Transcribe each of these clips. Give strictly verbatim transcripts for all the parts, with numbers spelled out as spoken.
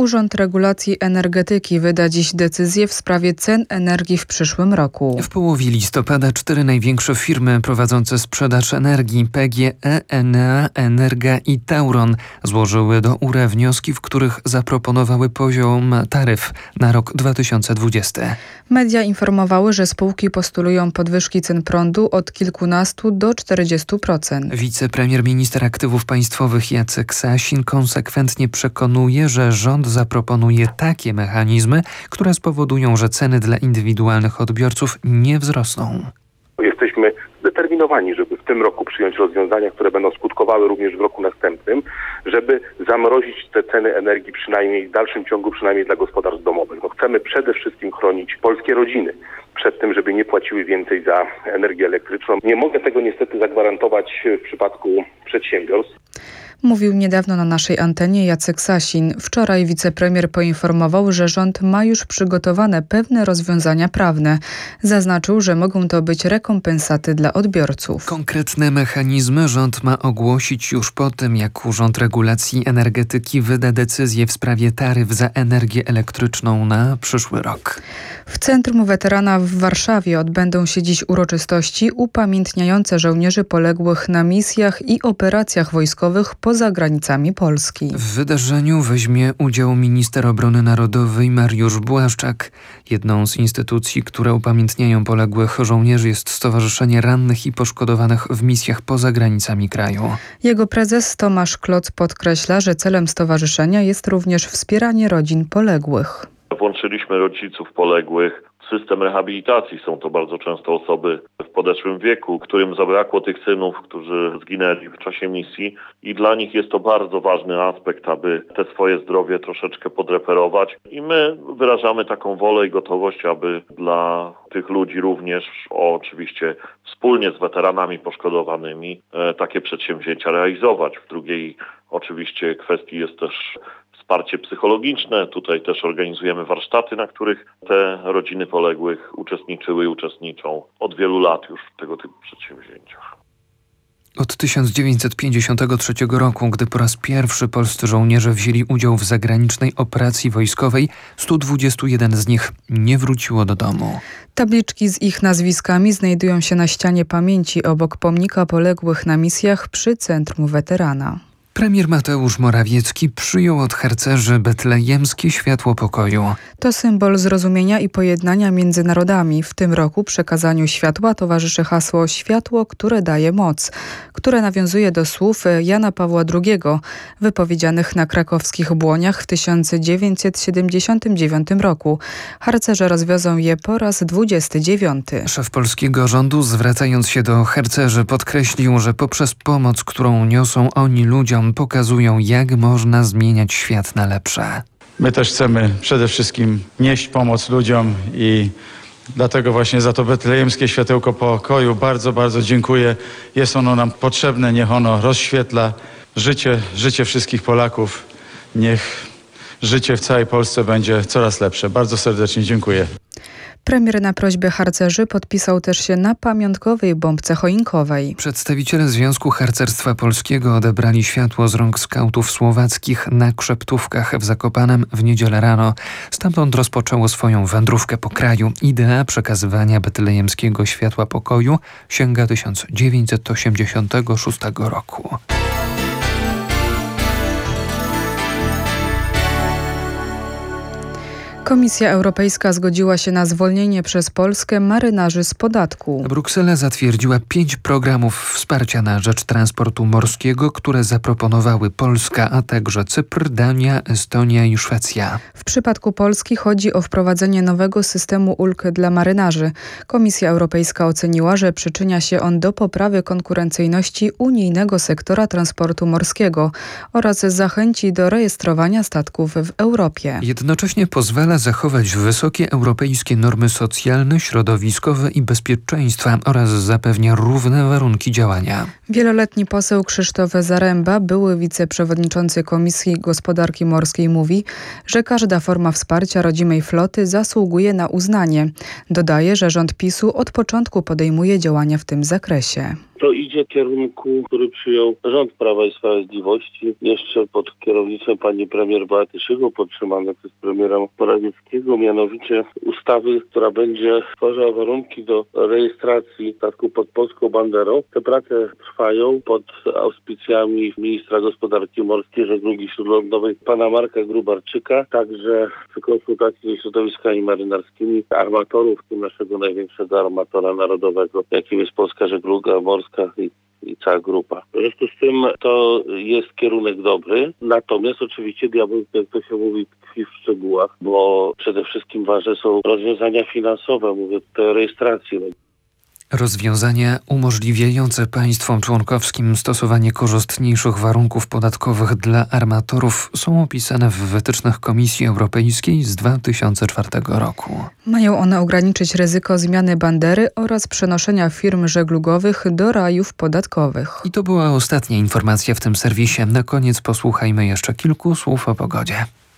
Urząd Regulacji Energetyki wyda dziś decyzję w sprawie cen energii w przyszłym roku. W połowie listopada cztery największe firmy prowadzące sprzedaż energii P G E, Enea, Energa i Tauron złożyły do U R E wnioski, w których zaproponowały poziom taryf na rok dwa tysiące dwudziesty. Media informowały, że spółki postulują podwyżki cen prądu od kilkunastu do czterdziestu procent. Wicepremier minister aktywów państwowych Jacek Sasin konsekwentnie przekonuje, że rząd zaproponuje takie mechanizmy, które spowodują, że ceny dla indywidualnych odbiorców nie wzrosną. Jesteśmy zdeterminowani, żeby w tym roku przyjąć rozwiązania, które będą skutkowały również w roku następnym, żeby zamrozić te ceny energii przynajmniej w dalszym ciągu, przynajmniej dla gospodarstw domowych. No chcemy przede wszystkim chronić polskie rodziny przed tym, żeby nie płaciły więcej za energię elektryczną. Nie mogę tego niestety zagwarantować w przypadku przedsiębiorstw. Mówił niedawno na naszej antenie Jacek Sasin. Wczoraj wicepremier poinformował, że rząd ma już przygotowane pewne rozwiązania prawne. Zaznaczył, że mogą to być rekompensaty dla odbiorców. Konkretne mechanizmy rząd ma ogłosić już po tym, jak Urząd Regulacji Energetyki wyda decyzję w sprawie taryf za energię elektryczną na przyszły rok. W Centrum Weterana w Warszawie odbędą się dziś uroczystości upamiętniające żołnierzy poległych na misjach i operacjach wojskowych poza granicami Polski. W wydarzeniu weźmie udział minister obrony narodowej Mariusz Błaszczak. Jedną z instytucji, które upamiętniają poległych żołnierzy, jest Stowarzyszenie Rannych i Poszkodowanych w misjach poza granicami kraju. Jego prezes Tomasz Kloc podkreśla, że celem stowarzyszenia jest również wspieranie rodzin poległych. Włączyliśmy rodziców poległych w system rehabilitacji. Są to bardzo często osoby w podeszłym wieku, którym zabrakło tych synów, którzy zginęli w czasie misji i dla nich jest to bardzo ważny aspekt, aby te swoje zdrowie troszeczkę podreperować. I my wyrażamy taką wolę i gotowość, aby dla tych ludzi również, o, oczywiście wspólnie z weteranami poszkodowanymi, e, takie przedsięwzięcia realizować. W drugiej oczywiście kwestii jest też wsparcie psychologiczne. Tutaj też organizujemy warsztaty, na których te rodziny poległych uczestniczyły i uczestniczą od wielu lat już w tego typu przedsięwzięciach. Od tysiąc dziewięćset pięćdziesiątego trzeciego roku, gdy po raz pierwszy polscy żołnierze wzięli udział w zagranicznej operacji wojskowej, stu dwudziestu jeden z nich nie wróciło do domu. Tabliczki z ich nazwiskami znajdują się na ścianie pamięci obok pomnika poległych na misjach przy Centrum Weterana. Premier Mateusz Morawiecki przyjął od harcerzy betlejemskie światło pokoju. To symbol zrozumienia i pojednania między narodami. W tym roku przekazaniu światła towarzyszy hasło „Światło, które daje moc”, które nawiązuje do słów Jana Pawła drugiego, wypowiedzianych na krakowskich Błoniach w tysiąc dziewięćset siedemdziesiątym dziewiątym roku. Harcerze rozwiozą je po raz dwudziesty dziewiąty. Szef polskiego rządu, zwracając się do harcerzy, podkreślił, że poprzez pomoc, którą niosą oni ludziom, pokazują, jak można zmieniać świat na lepsze. My też chcemy przede wszystkim nieść pomoc ludziom i dlatego właśnie za to betlejemskie światełko pokoju bardzo, bardzo dziękuję. Jest ono nam potrzebne, niech ono rozświetla życie, życie wszystkich Polaków. Niech życie w całej Polsce będzie coraz lepsze. Bardzo serdecznie dziękuję. Premier na prośbę harcerzy podpisał też się na pamiątkowej bombce choinkowej. Przedstawiciele Związku Harcerstwa Polskiego odebrali światło z rąk skautów słowackich na Krzeptówkach w Zakopanem w niedzielę rano. Stamtąd rozpoczęło swoją wędrówkę po kraju. Idea przekazywania betlejemskiego światła pokoju sięga tysiąc dziewięćset osiemdziesiątego szóstego roku. Komisja Europejska zgodziła się na zwolnienie przez Polskę marynarzy z podatku. Bruksela zatwierdziła pięć programów wsparcia na rzecz transportu morskiego, które zaproponowały Polska, a także Cypr, Dania, Estonia i Szwecja. W przypadku Polski chodzi o wprowadzenie nowego systemu ulg dla marynarzy. Komisja Europejska oceniła, że przyczynia się on do poprawy konkurencyjności unijnego sektora transportu morskiego oraz zachęci do rejestrowania statków w Europie. Jednocześnie pozwala zachować wysokie europejskie normy socjalne, środowiskowe i bezpieczeństwa oraz zapewnia równe warunki działania. Wieloletni poseł Krzysztof Zaremba, były wiceprzewodniczący Komisji Gospodarki Morskiej, mówi, że każda forma wsparcia rodzimej floty zasługuje na uznanie. Dodaje, że rząd PiSu od początku podejmuje działania w tym zakresie. to idzie w kierunku, który przyjął rząd Prawa i Sprawiedliwości jeszcze pod kierownictwem pani premier Beaty Szydło, podtrzymane przez premiera Morawieckiego, mianowicie ustawy, która będzie stwarzała warunki do rejestracji statku pod polską banderą. Te prace trwają pod auspicjami ministra gospodarki morskiej, żeglugi śródlądowej pana Marka Grubarczyka, także przy konsultacji ze środowiskami marynarskimi armatorów, w tym naszego największego armatora narodowego, jakim jest Polska Żegluga Morska i i cała grupa. W związku z tym to jest kierunek dobry, natomiast oczywiście diabeł, jak to się mówi, tkwi w szczegółach, bo przede wszystkim ważne są rozwiązania finansowe, mówię tutaj o rejestracji. Rozwiązania umożliwiające państwom członkowskim stosowanie korzystniejszych warunków podatkowych dla armatorów są opisane w wytycznych Komisji Europejskiej z dwa tysiące czwartego roku. Mają one ograniczyć ryzyko zmiany bandery oraz przenoszenia firm żeglugowych do rajów podatkowych. I to była ostatnia informacja w tym serwisie. Na koniec posłuchajmy jeszcze kilku słów o pogodzie.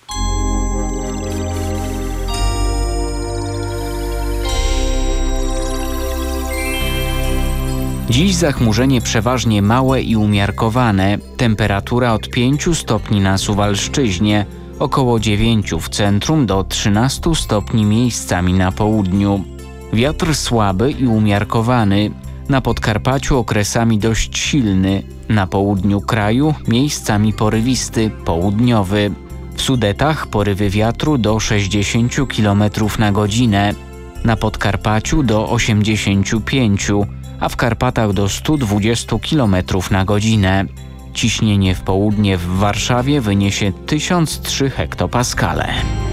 Dziś zachmurzenie przeważnie małe i umiarkowane. Temperatura od pięciu stopni na Suwalszczyźnie, około dziewięciu w centrum do trzynastu stopni miejscami na południu. Wiatr słaby i umiarkowany. Na Podkarpaciu okresami dość silny. Na południu kraju miejscami porywisty, południowy. W Sudetach porywy wiatru do sześćdziesięciu kilometrów na godzinę. Na Podkarpaciu do osiemdziesięciu pięciu, a w Karpatach do stu dwudziestu kilometrów na godzinę. Ciśnienie w południe w Warszawie wyniesie tysiąc trzy hektopaskale.